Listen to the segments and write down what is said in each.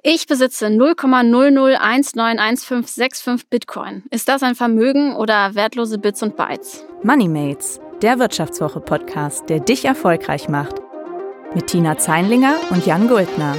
Ich besitze 0,00191565 Bitcoin. Ist das ein Vermögen oder wertlose Bits und Bytes? Moneymates, der Wirtschaftswoche-Podcast, der dich erfolgreich macht. Mit Tina Zeinlinger und Jan Guldner.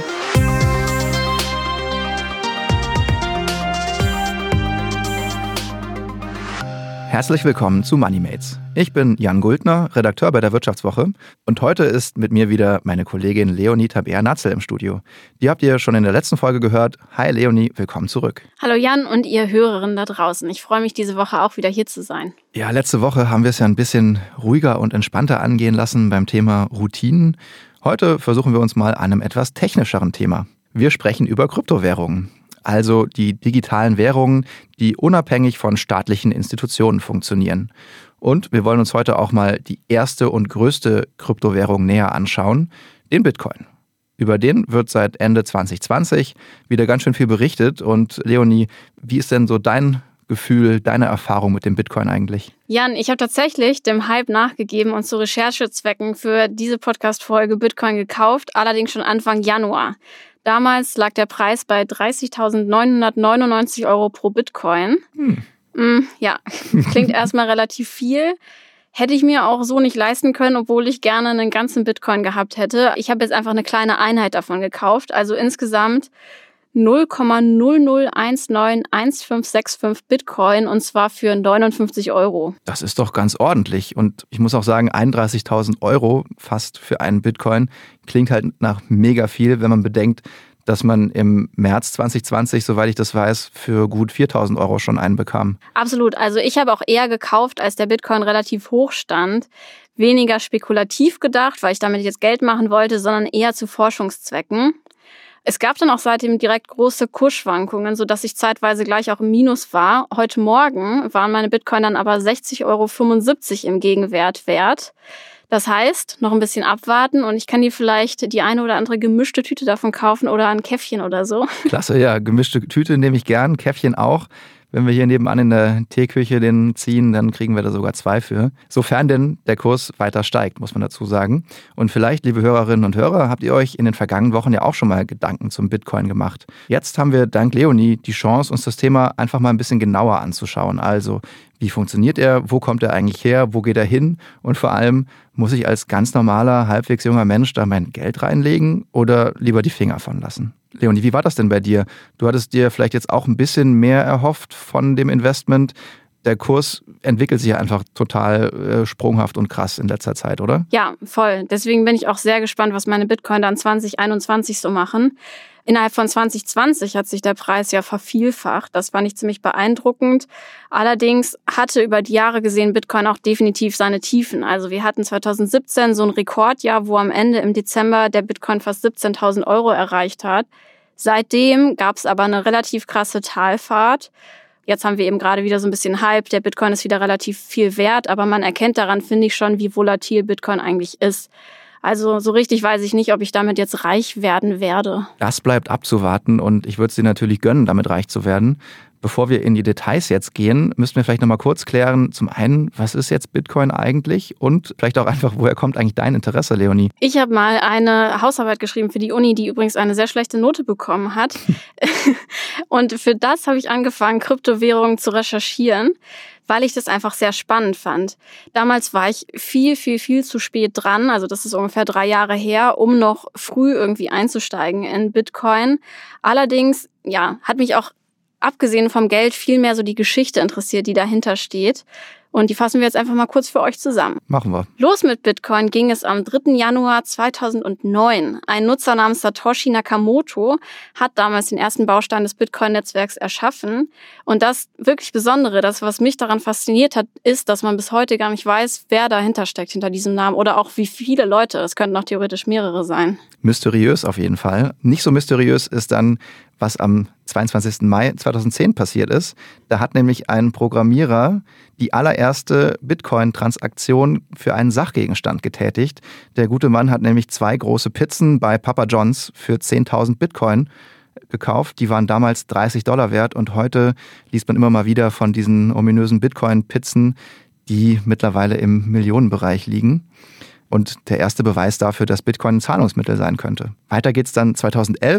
Herzlich willkommen zu Moneymates. Ich bin Jan Guldner, Redakteur bei der Wirtschaftswoche, und heute ist mit mir wieder meine Kollegin Leonie Tabea-Natzel im Studio. Die habt ihr schon in der letzten Folge gehört. Hi Leonie, willkommen zurück. Hallo Jan und ihr Hörerinnen da draußen. Ich freue mich, diese Woche auch wieder hier zu sein. Ja, letzte Woche haben wir es ja ein bisschen ruhiger und entspannter angehen lassen beim Thema Routinen. Heute versuchen wir uns mal an einem etwas technischeren Thema. Wir sprechen über Kryptowährungen. Also die digitalen Währungen, die unabhängig von staatlichen Institutionen funktionieren. Und wir wollen uns heute auch mal die erste und größte Kryptowährung näher anschauen, den Bitcoin. Über den wird seit Ende 2020 wieder ganz schön viel berichtet. Und Leonie, wie ist denn so dein Gefühl, deine Erfahrung mit dem Bitcoin eigentlich? Jan, ich habe tatsächlich dem Hype nachgegeben und zu Recherchezwecken für diese Podcast-Folge Bitcoin gekauft, allerdings schon Anfang Januar. Damals lag der Preis bei 30.999 € pro Bitcoin. Ja, klingt erstmal relativ viel. Hätte ich mir auch so nicht leisten können, obwohl ich gerne einen ganzen Bitcoin gehabt hätte. Ich habe jetzt einfach eine kleine Einheit davon gekauft. Also insgesamt 0,00191565 Bitcoin, und zwar für 59 €. Das ist doch ganz ordentlich. Und ich muss auch sagen, 31.000 € fast für einen Bitcoin klingt halt nach mega viel, wenn man bedenkt, dass man im März 2020, soweit ich das weiß, für gut 4.000 € schon einen bekam. Absolut. Also ich habe auch eher gekauft, als der Bitcoin relativ hoch stand. Weniger spekulativ gedacht, weil ich damit jetzt Geld machen wollte, sondern eher zu Forschungszwecken. Es gab dann auch seitdem direkt große Kursschwankungen, sodass ich zeitweise gleich auch im Minus war. Heute Morgen waren meine Bitcoin dann aber 60,75 € im Gegenwert wert. Das heißt, noch ein bisschen abwarten und ich kann dir vielleicht die eine oder andere gemischte Tüte davon kaufen oder ein Käffchen oder so. Klasse, ja, gemischte Tüte nehme ich gern, Käffchen auch. Wenn wir hier nebenan in der Teeküche den ziehen, dann kriegen wir da sogar 2 für. Sofern denn der Kurs weiter steigt, muss man dazu sagen. Und vielleicht, liebe Hörerinnen und Hörer, habt ihr euch in den vergangenen Wochen ja auch schon mal Gedanken zum Bitcoin gemacht. Jetzt haben wir dank Leonie die Chance, uns das Thema einfach mal ein bisschen genauer anzuschauen. Also, wie funktioniert er? Wo kommt er eigentlich her? Wo geht er hin? Und vor allem, muss ich als ganz normaler, halbwegs junger Mensch da mein Geld reinlegen oder lieber die Finger von lassen? Leonie, wie war das denn bei dir? Du hattest dir vielleicht jetzt auch ein bisschen mehr erhofft von dem Investment. Der Kurs entwickelt sich ja einfach total sprunghaft und krass in letzter Zeit, oder? Ja, voll. Deswegen bin ich auch sehr gespannt, was meine Bitcoin dann 2021 so machen. Innerhalb von 2020 hat sich der Preis ja vervielfacht. Das fand ich ziemlich beeindruckend. Allerdings hatte über die Jahre gesehen Bitcoin auch definitiv seine Tiefen. Also wir hatten 2017 so ein Rekordjahr, wo am Ende im Dezember der Bitcoin fast 17.000 € erreicht hat. Seitdem gab es aber eine relativ krasse Talfahrt. Jetzt haben wir eben gerade wieder so ein bisschen Hype. Der Bitcoin ist wieder relativ viel wert, aber man erkennt daran, finde ich schon, wie volatil Bitcoin eigentlich ist. Also so richtig weiß ich nicht, ob ich damit jetzt reich werden werde. Das bleibt abzuwarten und ich würde es dir natürlich gönnen, damit reich zu werden. Bevor wir in die Details jetzt gehen, müssten wir vielleicht nochmal kurz klären, zum einen, was ist jetzt Bitcoin eigentlich und vielleicht auch einfach, woher kommt eigentlich dein Interesse, Leonie? Ich habe mal eine Hausarbeit geschrieben für die Uni, die übrigens eine sehr schlechte Note bekommen hat. Und für das habe ich angefangen, Kryptowährungen zu recherchieren, weil ich das einfach sehr spannend fand. Damals war ich viel zu spät dran, also das ist ungefähr 3 Jahre her, um noch früh irgendwie einzusteigen in Bitcoin. Allerdings, ja, hat mich auch abgesehen vom Geld viel mehr so die Geschichte interessiert, die dahinter steht. Und die fassen wir jetzt einfach mal kurz für euch zusammen. Machen wir. Los mit Bitcoin ging es am 3. Januar 2009. Ein Nutzer namens Satoshi Nakamoto hat damals den ersten Baustein des Bitcoin-Netzwerks erschaffen. Und das wirklich Besondere, das, was mich daran fasziniert hat, ist, dass man bis heute gar nicht weiß, wer dahinter steckt, hinter diesem Namen. Oder auch wie viele Leute. Es könnten auch theoretisch mehrere sein. Mysteriös auf jeden Fall. Nicht so mysteriös ist dann, was am 22. Mai 2010 passiert ist. Da hat nämlich ein Programmierer die allererste Bitcoin-Transaktion für einen Sachgegenstand getätigt. Der gute Mann hat nämlich 2 große Pizzen bei Papa John's für 10.000 Bitcoin gekauft. Die waren damals $30 wert und heute liest man immer mal wieder von diesen ominösen Bitcoin-Pizzen, die mittlerweile im Millionenbereich liegen. Und der erste Beweis dafür, dass Bitcoin ein Zahlungsmittel sein könnte. Weiter geht's dann 2011.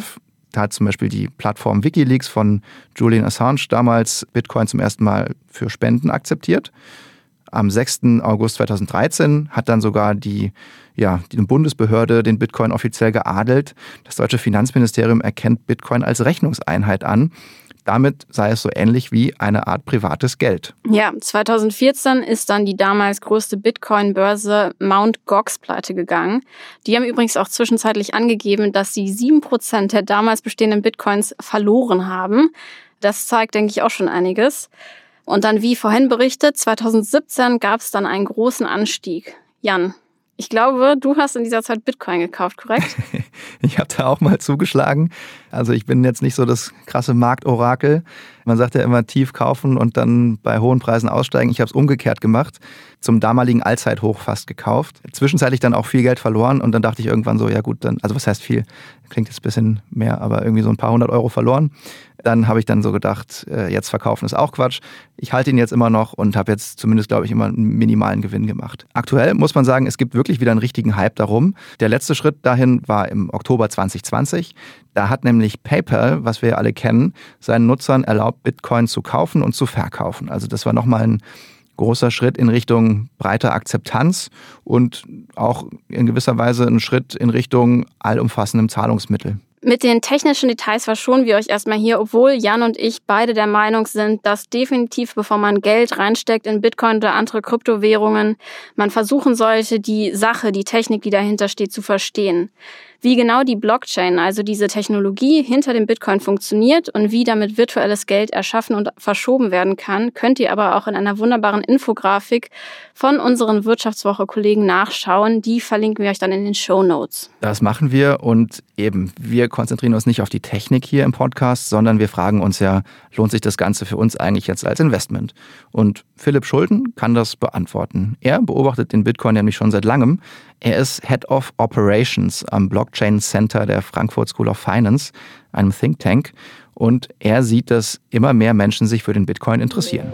Da hat zum Beispiel die Plattform WikiLeaks von Julian Assange damals Bitcoin zum ersten Mal für Spenden akzeptiert. Am 6. August 2013 hat dann sogar die Bundesbehörde den Bitcoin offiziell geadelt. Das deutsche Finanzministerium erkennt Bitcoin als Rechnungseinheit an. Damit sei es so ähnlich wie eine Art privates Geld. Ja, 2014 ist dann die damals größte Bitcoin-Börse Mt. Gox pleite gegangen. Die haben übrigens auch zwischenzeitlich angegeben, dass sie 7% der damals bestehenden Bitcoins verloren haben. Das zeigt, denke ich, auch schon einiges. Und dann, wie vorhin berichtet, 2017 gab es dann einen großen Anstieg. Jan, ich glaube, du hast in dieser Zeit Bitcoin gekauft, korrekt? Ich habe da auch mal zugeschlagen. Also ich bin jetzt nicht so das krasse Marktorakel. Man sagt ja immer tief kaufen und dann bei hohen Preisen aussteigen. Ich habe es umgekehrt gemacht, zum damaligen Allzeithoch fast gekauft. Zwischenzeitlich dann auch viel Geld verloren und dann dachte ich irgendwann so, ja gut, dann, also was heißt viel? Klingt jetzt ein bisschen mehr, aber irgendwie so ein paar 100 Euro verloren. Dann habe ich dann so gedacht, jetzt verkaufen ist auch Quatsch. Ich halte ihn jetzt immer noch und habe jetzt zumindest, glaube ich, immer einen minimalen Gewinn gemacht. Aktuell muss man sagen, es gibt wirklich wieder einen richtigen Hype darum. Der letzte Schritt dahin war im Oktober 2020. Da hat nämlich PayPal, was wir ja alle kennen, seinen Nutzern erlaubt, Bitcoin zu kaufen und zu verkaufen. Also das war nochmal ein großer Schritt in Richtung breiter Akzeptanz und auch in gewisser Weise ein Schritt in Richtung allumfassendem Zahlungsmittel. Mit den technischen Details verschonen wir euch erstmal hier, obwohl Jan und ich beide der Meinung sind, dass definitiv, bevor man Geld reinsteckt in Bitcoin oder andere Kryptowährungen, man versuchen sollte, die Sache, die Technik, die dahinter steht, zu verstehen. Wie genau die Blockchain, also diese Technologie hinter dem Bitcoin funktioniert und wie damit virtuelles Geld erschaffen und verschoben werden kann, könnt ihr aber auch in einer wunderbaren Infografik von unseren Wirtschaftswoche-Kollegen nachschauen. Die verlinken wir euch dann in den Shownotes. Das machen wir und eben, wir konzentrieren uns nicht auf die Technik hier im Podcast, sondern wir fragen uns ja, lohnt sich das Ganze für uns eigentlich jetzt als Investment? Und Philipp Schulden kann das beantworten. Er beobachtet den Bitcoin nämlich schon seit langem. Er ist Head of Operations am Blockchain Center der Frankfurt School of Finance, einem Think Tank. Und er sieht, dass immer mehr Menschen sich für den Bitcoin interessieren.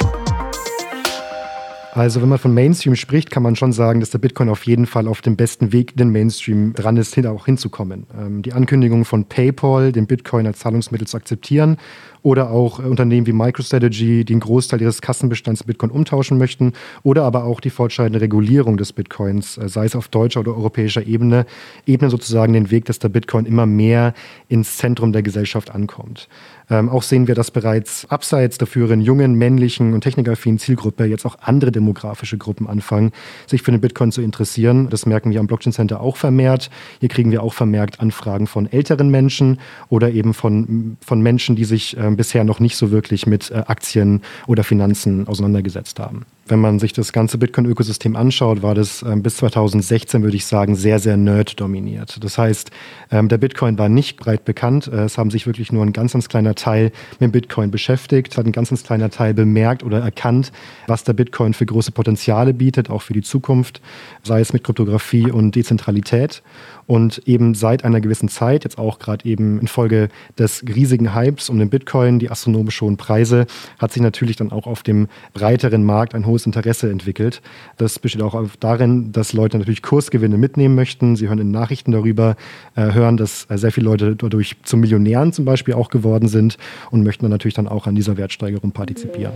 Also wenn man von Mainstream spricht, kann man schon sagen, dass der Bitcoin auf jeden Fall auf dem besten Weg in den Mainstream dran ist, auch hinzukommen. Die Ankündigung von PayPal, den Bitcoin als Zahlungsmittel zu akzeptieren, oder auch Unternehmen wie MicroStrategy, die einen Großteil ihres Kassenbestands in Bitcoin umtauschen möchten, oder aber auch die fortschreitende Regulierung des Bitcoins, sei es auf deutscher oder europäischer Ebene, ebnen sozusagen den Weg, dass der Bitcoin immer mehr ins Zentrum der Gesellschaft ankommt. Auch sehen wir, dass bereits abseits der früheren jungen, männlichen und technikaffinen Zielgruppe jetzt auch andere demografische Gruppen anfangen, sich für den Bitcoin zu interessieren. Das merken wir am Blockchain Center auch vermehrt. Hier kriegen wir auch vermehrt Anfragen von älteren Menschen oder eben von Menschen, die sich bisher noch nicht so wirklich mit Aktien oder Finanzen auseinandergesetzt haben. Wenn man sich das ganze Bitcoin-Ökosystem anschaut, war das bis 2016, würde ich sagen, sehr, sehr nerd-dominiert. Das heißt, der Bitcoin war nicht breit bekannt. Es haben sich wirklich nur ein ganz, ganz kleiner Teil mit dem Bitcoin beschäftigt. Es hat ein ganz, ganz kleiner Teil bemerkt oder erkannt, was der Bitcoin für große Potenziale bietet, auch für die Zukunft, sei es mit Kryptographie und Dezentralität. Und eben seit einer gewissen Zeit, jetzt auch gerade eben infolge des riesigen Hypes um den Bitcoin, die astronomisch hohen Preise, hat sich natürlich dann auch auf dem breiteren Markt ein hohes Interesse entwickelt. Das besteht auch darin, dass Leute natürlich Kursgewinne mitnehmen möchten. Sie hören in Nachrichten darüber, hören, dass sehr viele Leute dadurch zu Millionären zum Beispiel auch geworden sind und möchten dann natürlich dann auch an dieser Wertsteigerung partizipieren.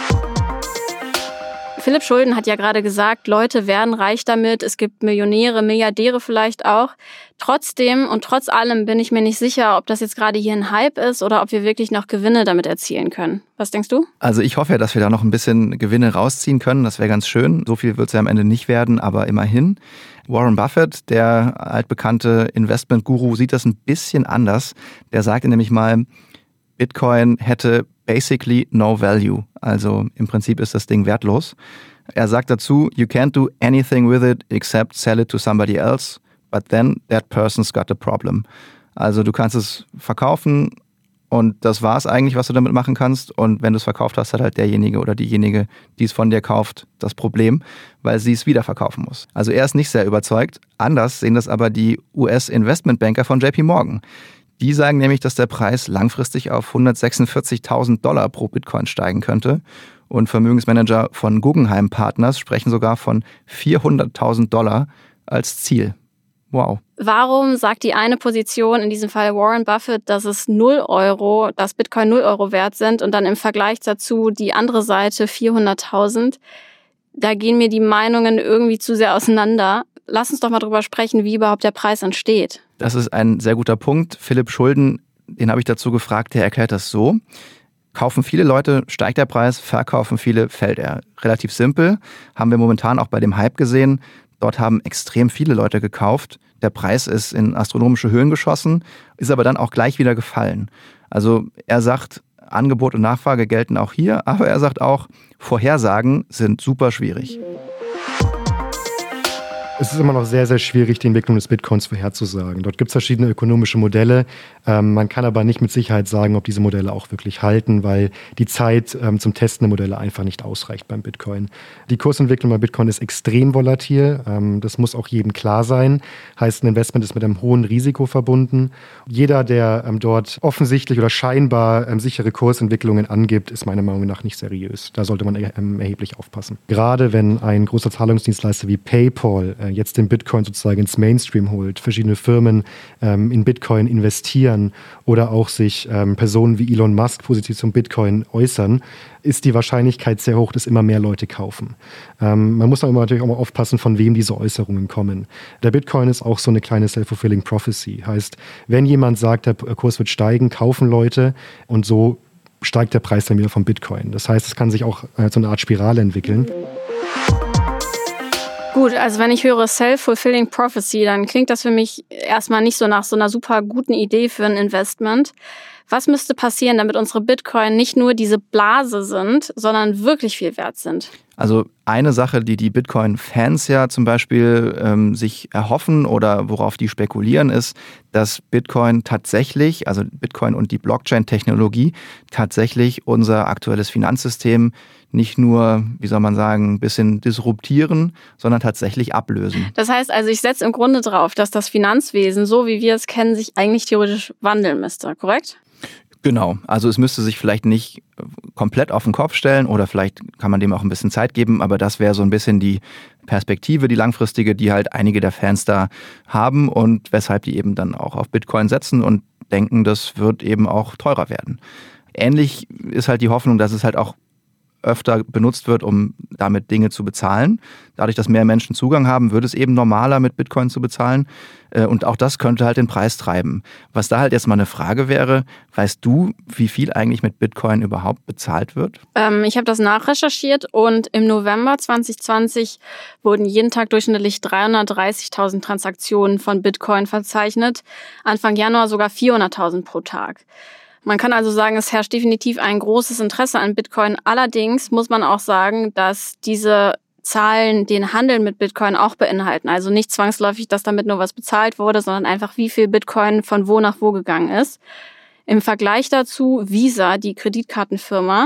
Philipp Schulden hat ja gerade gesagt, Leute werden reich damit, es gibt Millionäre, Milliardäre vielleicht auch. Trotzdem und trotz allem bin ich mir nicht sicher, ob das jetzt gerade hier ein Hype ist oder ob wir wirklich noch Gewinne damit erzielen können. Was denkst du? Also ich hoffe ja, dass wir da noch ein bisschen Gewinne rausziehen können. Das wäre ganz schön. So viel wird es ja am Ende nicht werden, aber immerhin. Warren Buffett, der altbekannte Investment-Guru, sieht das ein bisschen anders. Der sagte nämlich mal, Bitcoin hätte basically no value. Also im Prinzip ist das Ding wertlos. Er sagt dazu, you can't do anything with it except sell it to somebody else, but then that person's got a problem. Also du kannst es verkaufen und das war's eigentlich, was du damit machen kannst. Und wenn du es verkauft hast, hat halt derjenige oder diejenige, die es von dir kauft, das Problem, weil sie es wieder verkaufen muss. Also er ist nicht sehr überzeugt. Anders sehen das aber die US-Investmentbanker von JP Morgan. Die sagen nämlich, dass der Preis langfristig auf $146.000 pro Bitcoin steigen könnte. Und Vermögensmanager von Guggenheim Partners sprechen sogar von $400.000 als Ziel. Wow. Warum sagt die eine Position, in diesem Fall Warren Buffett, dass es dass Bitcoin 0 Euro wert sind und dann im Vergleich dazu die andere Seite 400.000? Da gehen mir die Meinungen irgendwie zu sehr auseinander. Lass uns doch mal drüber sprechen, wie überhaupt der Preis entsteht. Das ist ein sehr guter Punkt. Philipp Schulden, den habe ich dazu gefragt, der erklärt das so. Kaufen viele Leute, steigt der Preis, verkaufen viele, fällt er. Relativ simpel, haben wir momentan auch bei dem Hype gesehen. Dort haben extrem viele Leute gekauft. Der Preis ist in astronomische Höhen geschossen, ist aber dann auch gleich wieder gefallen. Also er sagt, Angebot und Nachfrage gelten auch hier, aber er sagt auch, Vorhersagen sind super schwierig. Es ist immer noch sehr, sehr schwierig, die Entwicklung des Bitcoins vorherzusagen. Dort gibt es verschiedene ökonomische Modelle. Man kann aber nicht mit Sicherheit sagen, ob diese Modelle auch wirklich halten, weil die Zeit zum Testen der Modelle einfach nicht ausreicht beim Bitcoin. Die Kursentwicklung bei Bitcoin ist extrem volatil. Das muss auch jedem klar sein. Heißt, ein Investment ist mit einem hohen Risiko verbunden. Jeder, der dort offensichtlich oder scheinbar sichere Kursentwicklungen angibt, ist meiner Meinung nach nicht seriös. Da sollte man erheblich aufpassen. Gerade wenn ein großer Zahlungsdienstleister wie PayPal jetzt den Bitcoin sozusagen ins Mainstream holt, verschiedene Firmen in Bitcoin investieren oder auch sich Personen wie Elon Musk positiv zum Bitcoin äußern, ist die Wahrscheinlichkeit sehr hoch, dass immer mehr Leute kaufen. Man muss natürlich auch mal aufpassen, von wem diese Äußerungen kommen. Der Bitcoin ist auch so eine kleine self-fulfilling prophecy. Heißt, wenn jemand sagt, der Kurs wird steigen, kaufen Leute und so steigt der Preis dann wieder vom Bitcoin. Das heißt, es kann sich auch so eine Art Spirale entwickeln. Gut, also wenn ich höre Self-Fulfilling Prophecy, dann klingt das für mich erstmal nicht so nach so einer super guten Idee für ein Investment. Was müsste passieren, damit unsere Bitcoin nicht nur diese Blase sind, sondern wirklich viel wert sind? Also eine Sache, die Bitcoin-Fans ja zum Beispiel sich erhoffen oder worauf die spekulieren, ist, dass Bitcoin tatsächlich, also Bitcoin und die Blockchain-Technologie, tatsächlich unser aktuelles Finanzsystem nicht nur, wie soll man sagen, ein bisschen disruptieren, sondern tatsächlich ablösen. Das heißt also, ich setze im Grunde drauf, dass das Finanzwesen, so wie wir es kennen, sich eigentlich theoretisch wandeln müsste, korrekt? Genau, also es müsste sich vielleicht nicht komplett auf den Kopf stellen oder vielleicht kann man dem auch ein bisschen Zeit geben, aber das wäre so ein bisschen die Perspektive, die langfristige, die halt einige der Fans da haben und weshalb die eben dann auch auf Bitcoin setzen und denken, das wird eben auch teurer werden. Ähnlich ist halt die Hoffnung, dass es halt auch öfter benutzt wird, um damit Dinge zu bezahlen. Dadurch, dass mehr Menschen Zugang haben, wird es eben normaler, mit Bitcoin zu bezahlen. Und auch das könnte halt den Preis treiben. Was da halt jetzt mal eine Frage wäre, weißt du, wie viel eigentlich mit Bitcoin überhaupt bezahlt wird? Ich habe das nachrecherchiert und im November 2020 wurden jeden Tag durchschnittlich 330.000 Transaktionen von Bitcoin verzeichnet. Anfang Januar sogar 400.000 pro Tag. Man kann also sagen, es herrscht definitiv ein großes Interesse an Bitcoin. Allerdings muss man auch sagen, dass diese Zahlen den Handel mit Bitcoin auch beinhalten. Also nicht zwangsläufig, dass damit nur was bezahlt wurde, sondern einfach, wie viel Bitcoin von wo nach wo gegangen ist. Im Vergleich dazu Visa, die Kreditkartenfirma,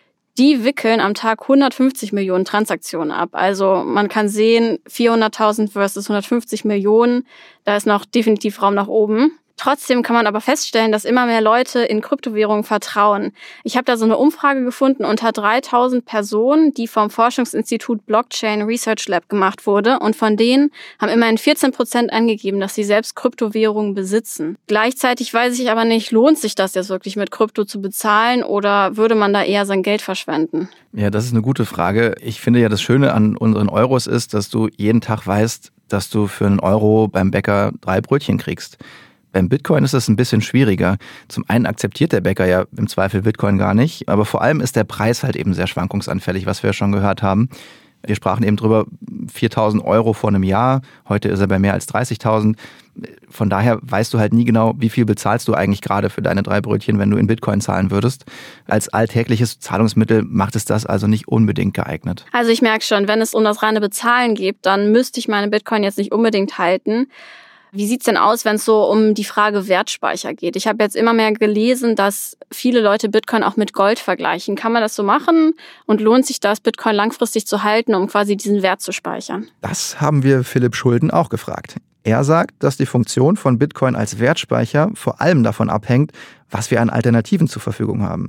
die wickeln am Tag 150 Millionen Transaktionen ab. Also man kann sehen, 400.000 versus 150 Millionen, da ist noch definitiv Raum nach oben. Trotzdem kann man aber feststellen, dass immer mehr Leute in Kryptowährungen vertrauen. Ich habe da so eine Umfrage gefunden unter 3.000 Personen, die vom Forschungsinstitut Blockchain Research Lab gemacht wurde. Und von denen haben immerhin 14% angegeben, dass sie selbst Kryptowährungen besitzen. Gleichzeitig weiß ich aber nicht, lohnt sich das jetzt wirklich mit Krypto zu bezahlen oder würde man da eher sein Geld verschwenden? Ja, das ist eine gute Frage. Ich finde ja, das Schöne an unseren Euros ist, dass du jeden Tag weißt, dass du für einen Euro beim Bäcker 3 Brötchen kriegst. Beim Bitcoin ist es ein bisschen schwieriger. Zum einen akzeptiert der Bäcker ja im Zweifel Bitcoin gar nicht, aber vor allem ist der Preis halt eben sehr schwankungsanfällig, was wir ja schon gehört haben. Wir sprachen eben drüber, 4.000 Euro vor einem Jahr, heute ist er bei mehr als 30.000. Von daher weißt du halt nie genau, wie viel bezahlst du eigentlich gerade für deine 3 Brötchen, wenn du in Bitcoin zahlen würdest. Als alltägliches Zahlungsmittel macht es das also nicht unbedingt geeignet. Also ich merke schon, wenn es um das reine Bezahlen geht, dann müsste ich meine Bitcoin jetzt nicht unbedingt halten. Wie sieht's denn aus, wenn es so um die Frage Wertspeicher geht? Ich habe jetzt immer mehr gelesen, dass viele Leute Bitcoin auch mit Gold vergleichen. Kann man das so machen? Und lohnt sich das, Bitcoin langfristig zu halten, um quasi diesen Wert zu speichern? Das haben wir Philipp Schulden auch gefragt. Er sagt, dass die Funktion von Bitcoin als Wertspeicher vor allem davon abhängt, was wir an Alternativen zur Verfügung haben.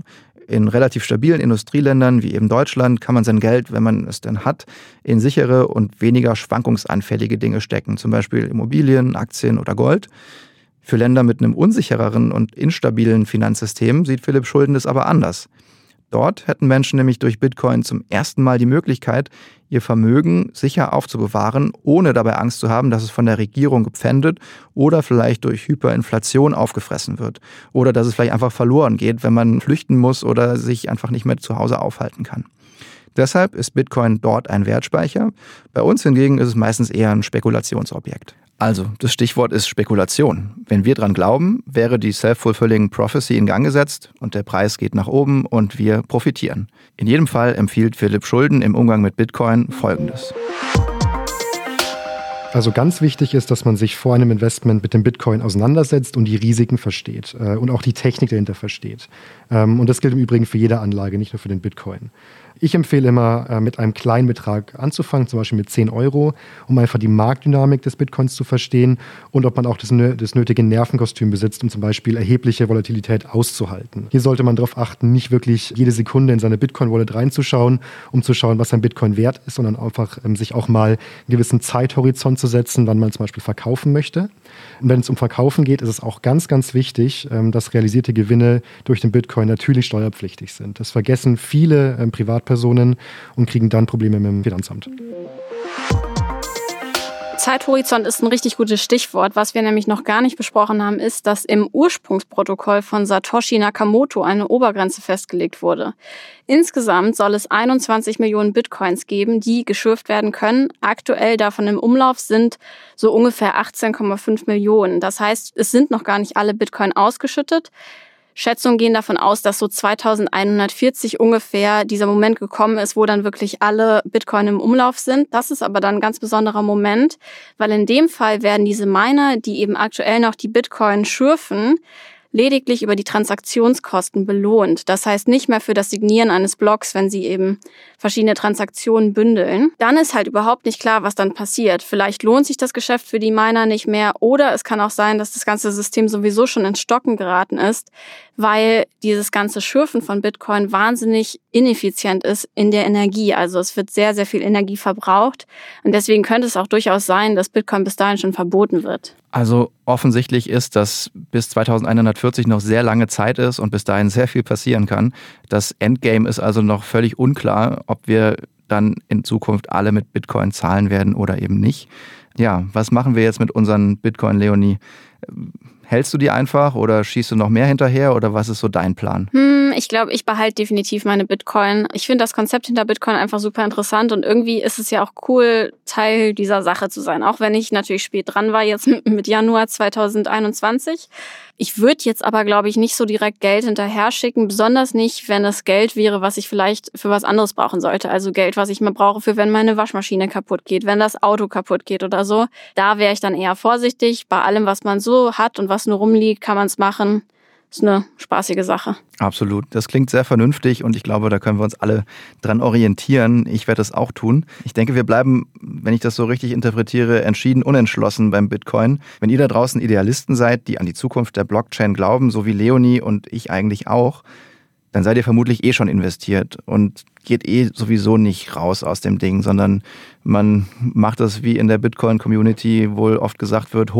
In relativ stabilen Industrieländern wie eben Deutschland kann man sein Geld, wenn man es denn hat, in sichere und weniger schwankungsanfällige Dinge stecken, zum Beispiel Immobilien, Aktien oder Gold. Für Länder mit einem unsichereren und instabilen Finanzsystem sieht Philipp Schulden das aber anders. Dort hätten Menschen nämlich durch Bitcoin zum ersten Mal die Möglichkeit, ihr Vermögen sicher aufzubewahren, ohne dabei Angst zu haben, dass es von der Regierung gepfändet oder vielleicht durch Hyperinflation aufgefressen wird. Oder dass es vielleicht einfach verloren geht, wenn man flüchten muss oder sich einfach nicht mehr zu Hause aufhalten kann. Deshalb ist Bitcoin dort ein Wertspeicher. Bei uns hingegen ist es meistens eher ein Spekulationsobjekt. Also, das Stichwort ist Spekulation. Wenn wir dran glauben, wäre die Self-Fulfilling Prophecy in Gang gesetzt und der Preis geht nach oben und wir profitieren. In jedem Fall empfiehlt Philipp Schulden im Umgang mit Bitcoin Folgendes. Also ganz wichtig ist, dass man sich vor einem Investment mit dem Bitcoin auseinandersetzt und die Risiken versteht und auch die Technik dahinter versteht. Und das gilt im Übrigen für jede Anlage, nicht nur für den Bitcoin. Ich empfehle immer, mit einem kleinen Betrag anzufangen, zum Beispiel mit 10 €, um einfach die Marktdynamik des Bitcoins zu verstehen und ob man auch das nötige Nervenkostüm besitzt, um zum Beispiel erhebliche Volatilität auszuhalten. Hier sollte man darauf achten, nicht wirklich jede Sekunde in seine Bitcoin-Wallet reinzuschauen, um zu schauen, was ein Bitcoin wert ist, sondern einfach sich auch mal einen gewissen Zeithorizont zu setzen, wann man zum Beispiel verkaufen möchte. Und wenn es um Verkaufen geht, ist es auch ganz, ganz wichtig, dass realisierte Gewinne durch den Bitcoin natürlich steuerpflichtig sind. Das vergessen viele Privatpersonen und kriegen dann Probleme mit dem Finanzamt. Zeithorizont ist ein richtig gutes Stichwort. Was wir nämlich noch gar nicht besprochen haben, ist, dass im Ursprungsprotokoll von Satoshi Nakamoto eine Obergrenze festgelegt wurde. Insgesamt soll es 21 Millionen Bitcoins geben, die geschürft werden können. Aktuell davon im Umlauf sind so ungefähr 18,5 Millionen. Das heißt, es sind noch gar nicht alle Bitcoin ausgeschüttet. Schätzungen gehen davon aus, dass so 2140 ungefähr dieser Moment gekommen ist, wo dann wirklich alle Bitcoin im Umlauf sind. Das ist aber dann ein ganz besonderer Moment, weil in dem Fall werden diese Miner, die eben aktuell noch die Bitcoin schürfen, lediglich über die Transaktionskosten belohnt. Das heißt nicht mehr für das Signieren eines Blocks, wenn sie eben verschiedene Transaktionen bündeln. Dann ist halt überhaupt nicht klar, was dann passiert. Vielleicht lohnt sich das Geschäft für die Miner nicht mehr oder es kann auch sein, dass das ganze System sowieso schon ins Stocken geraten ist, weil dieses ganze Schürfen von Bitcoin wahnsinnig ineffizient ist in der Energie. Also es wird sehr, sehr viel Energie verbraucht und deswegen könnte es auch durchaus sein, dass Bitcoin bis dahin schon verboten wird. Also offensichtlich ist, dass bis 2140 noch sehr lange Zeit ist und bis dahin sehr viel passieren kann. Das Endgame ist also noch völlig unklar, ob wir dann in Zukunft alle mit Bitcoin zahlen werden oder eben nicht. Ja, was machen wir jetzt mit unseren Bitcoin, Leonie? Hältst du die einfach oder schießt du noch mehr hinterher oder was ist so dein Plan? Ich glaube, ich behalte definitiv meine Bitcoin. Ich finde das Konzept hinter Bitcoin einfach super interessant und irgendwie ist es ja auch cool, Teil dieser Sache zu sein. Auch wenn ich natürlich spät dran war, jetzt mit Januar 2021. Ich würde jetzt aber, glaube ich, nicht so direkt Geld hinterher schicken, besonders nicht, wenn es Geld wäre, was ich vielleicht für was anderes brauchen sollte. Also Geld, was ich mal brauche für, wenn meine Waschmaschine kaputt geht, wenn das Auto kaputt geht oder so. Da wäre ich dann eher vorsichtig. Bei allem, was man so hat und was nur rumliegt, kann man es machen. Ist eine spaßige Sache. Absolut. Das klingt sehr vernünftig und ich glaube, da können wir uns alle dran orientieren. Ich werde das auch tun. Ich denke, wir bleiben, wenn ich das so richtig interpretiere, entschieden unentschlossen beim Bitcoin. Wenn ihr da draußen Idealisten seid, die an die Zukunft der Blockchain glauben, so wie Leonie und ich eigentlich auch, dann seid ihr vermutlich schon investiert und geht sowieso nicht raus aus dem Ding, sondern man macht das, wie in der Bitcoin-Community wohl oft gesagt wird,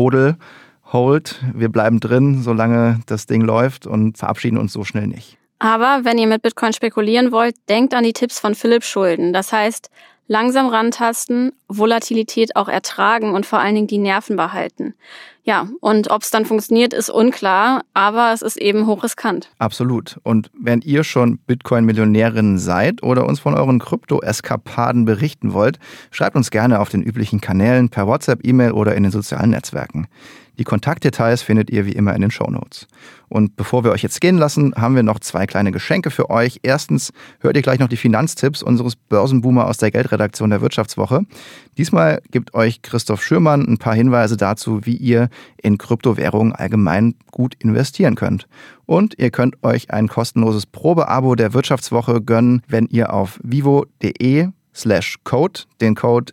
Hold, wir bleiben drin, solange das Ding läuft und verabschieden uns so schnell nicht. Aber wenn ihr mit Bitcoin spekulieren wollt, denkt an die Tipps von Philipp Schulden. Das heißt, langsam rantasten, Volatilität auch ertragen und vor allen Dingen die Nerven behalten. Ja, und ob es dann funktioniert, ist unklar, aber es ist eben hochriskant. Absolut. Und wenn ihr schon Bitcoin-Millionärinnen seid oder uns von euren Krypto-Eskapaden berichten wollt, schreibt uns gerne auf den üblichen Kanälen per WhatsApp, E-Mail oder in den sozialen Netzwerken. Die Kontaktdetails findet ihr wie immer in den Shownotes. Und bevor wir euch jetzt gehen lassen, haben wir noch 2 kleine Geschenke für euch. Erstens hört ihr gleich noch die Finanztipps unseres Börsenboomer aus der Geldredaktion der Wirtschaftswoche. Diesmal gibt euch Christoph Schürmann ein paar Hinweise dazu, wie ihr in Kryptowährungen allgemein gut investieren könnt. Und ihr könnt euch ein kostenloses Probeabo der Wirtschaftswoche gönnen, wenn ihr auf vivo.de/code den Code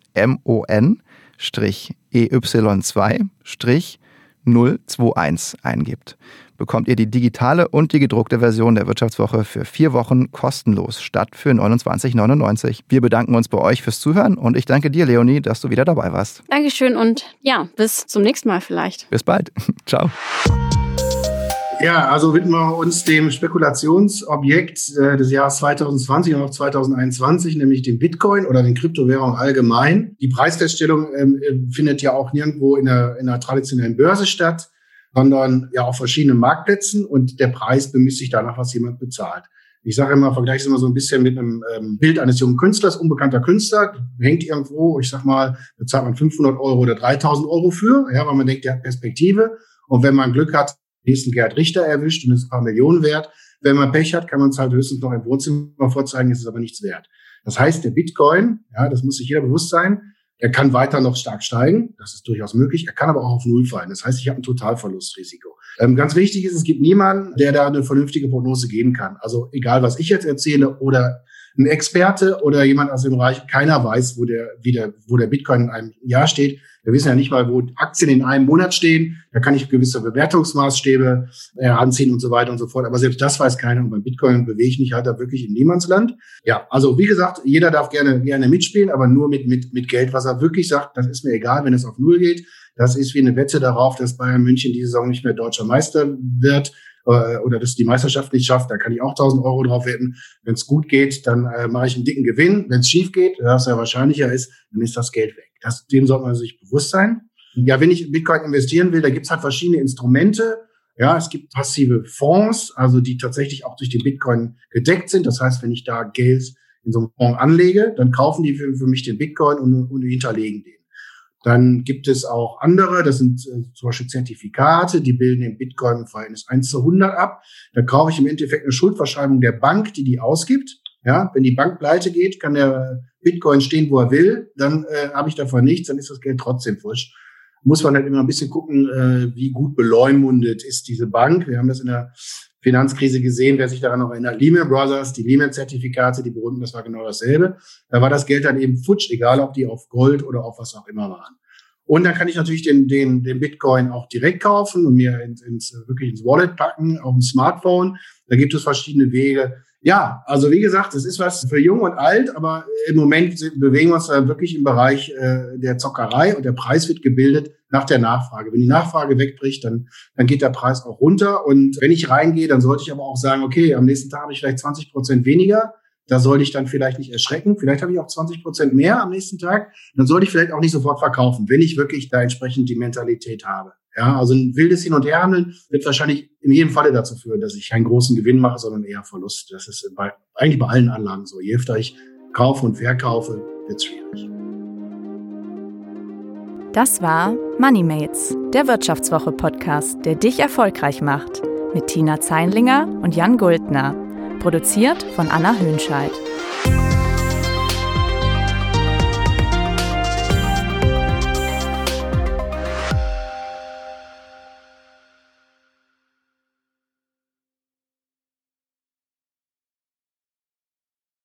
MON-EY2-021 eingibt. bekommt ihr die digitale und die gedruckte Version der Wirtschaftswoche für 4 Wochen kostenlos statt für 29,99 €. Wir bedanken uns bei euch fürs Zuhören und ich danke dir, Leonie, dass du wieder dabei warst. Dankeschön und ja, bis zum nächsten Mal vielleicht. Bis bald. Ciao. Ja, also widmen wir uns dem Spekulationsobjekt des Jahres 2020 und auch 2021, nämlich dem Bitcoin oder den Kryptowährungen allgemein. Die Preisfeststellung findet ja auch nirgendwo in einer traditionellen Börse statt, sondern ja auf verschiedenen Marktplätzen und der Preis bemisst sich danach, was jemand bezahlt. Ich sage immer, vergleiche es immer so ein bisschen mit einem Bild eines jungen Künstlers, unbekannter Künstler, hängt irgendwo, ich sag mal, bezahlt man 500 € oder 3.000 € für, ja, weil man denkt, der hat Perspektive. Und wenn man Glück hat, nächsten Gerhard Richter erwischt und ist ein paar Millionen wert. Wenn man Pech hat, kann man es halt höchstens noch im Wohnzimmer vorzeigen, ist es aber nichts wert. Das heißt, der Bitcoin, ja, das muss sich jeder bewusst sein, er kann weiter noch stark steigen, das ist durchaus möglich, er kann aber auch auf Null fallen. Das heißt, ich habe ein Totalverlustrisiko. Ganz wichtig ist, es gibt niemanden, der da eine vernünftige Prognose geben kann. Also egal, was ich jetzt erzähle oder ein Experte oder jemand aus dem Bereich, keiner weiß, wo der Bitcoin in einem Jahr steht. Wir wissen ja nicht mal, wo Aktien in einem Monat stehen. Da kann ich gewisse Bewertungsmaßstäbe heranziehen und so weiter und so fort. Aber selbst das weiß keiner. Und beim Bitcoin bewege ich mich halt da wirklich im Niemandsland. Ja, also wie gesagt, jeder darf gerne mitspielen, aber nur mit Geld, was er wirklich sagt. Das ist mir egal, wenn es auf Null geht. Das ist wie eine Wette darauf, dass Bayern München diese Saison nicht mehr deutscher Meister wird oder dass die Meisterschaft nicht schafft. Da kann ich auch 1.000 € drauf wetten. Wenn es gut geht, dann mache ich einen dicken Gewinn. Wenn es schief geht, was ja wahrscheinlicher ist, dann ist das Geld weg. Dem sollte man sich bewusst sein. Ja, wenn ich in Bitcoin investieren will, da gibt's halt verschiedene Instrumente. Ja, es gibt passive Fonds, also die tatsächlich auch durch den Bitcoin gedeckt sind. Das heißt, wenn ich da Geld in so einen Fonds anlege, dann kaufen die für mich den Bitcoin und hinterlegen den. Dann gibt es auch andere, das sind zum Beispiel Zertifikate, die bilden den Bitcoin im Verhältnis 1:100 ab. Da kaufe ich im Endeffekt eine Schuldverschreibung der Bank, die ausgibt. Ja, wenn die Bank pleite geht, kann der Bitcoin stehen, wo er will, dann habe ich davon nichts, dann ist das Geld trotzdem futsch. Muss man halt immer ein bisschen gucken, wie gut beleumundet ist diese Bank. Wir haben das in der Finanzkrise gesehen, wer sich daran noch erinnert, Lehman Brothers, die Lehman-Zertifikate, die berühmten, das war genau dasselbe. Da war das Geld dann eben futsch, egal ob die auf Gold oder auf was auch immer waren. Und dann kann ich natürlich den Bitcoin auch direkt kaufen und mir wirklich ins Wallet packen, auf dem Smartphone. Da gibt es verschiedene Wege. Ja, also wie gesagt, es ist was für Jung und Alt, aber im Moment bewegen wir uns da wirklich im Bereich der Zockerei und der Preis wird gebildet nach der Nachfrage. Wenn die Nachfrage wegbricht, dann geht der Preis auch runter. Und wenn ich reingehe, dann sollte ich aber auch sagen, okay, am nächsten Tag habe ich vielleicht 20% weniger. Da sollte ich dann vielleicht nicht erschrecken. Vielleicht habe ich auch 20% mehr am nächsten Tag. Dann sollte ich vielleicht auch nicht sofort verkaufen, wenn ich wirklich da entsprechend die Mentalität habe. Ja, also ein wildes Hin- und Herhandeln wird wahrscheinlich in jedem Falle dazu führen, dass ich keinen großen Gewinn mache, sondern eher Verlust. Das ist eigentlich bei allen Anlagen so. Je öfter ich kaufe und verkaufe, wird es schwierig. Das war Moneymates, der Wirtschaftswoche-Podcast, der dich erfolgreich macht. Mit Tina Zeinlinger und Jan Guldner. Produziert von Anna Höhnscheid.